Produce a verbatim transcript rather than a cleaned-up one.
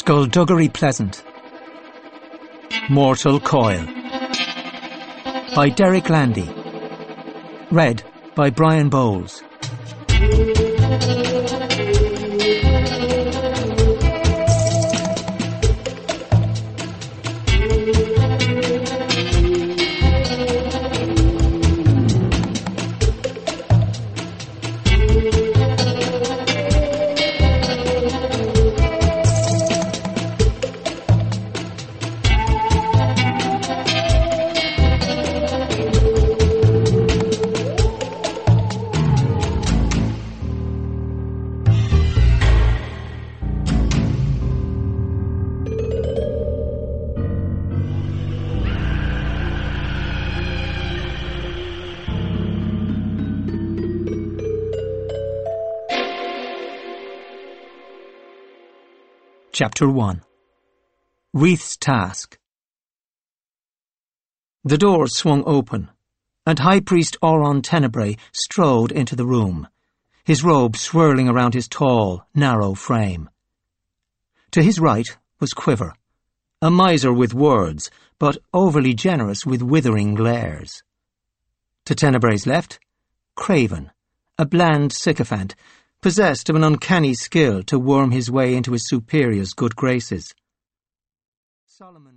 Skullduggery Pleasant. Mortal Coil by Derek Landy. Read by Brian Bowles. Chapter one. Wreath's Task. The door swung open, and High Priest Auron Tenebrae strode into the room, his robe swirling around his tall, narrow frame. To his right was Quiver, a miser with words, but overly generous with withering glares. To Tenebrae's left, Craven, a bland sycophant, possessed of an uncanny skill to worm his way into his superior's good graces. Solomon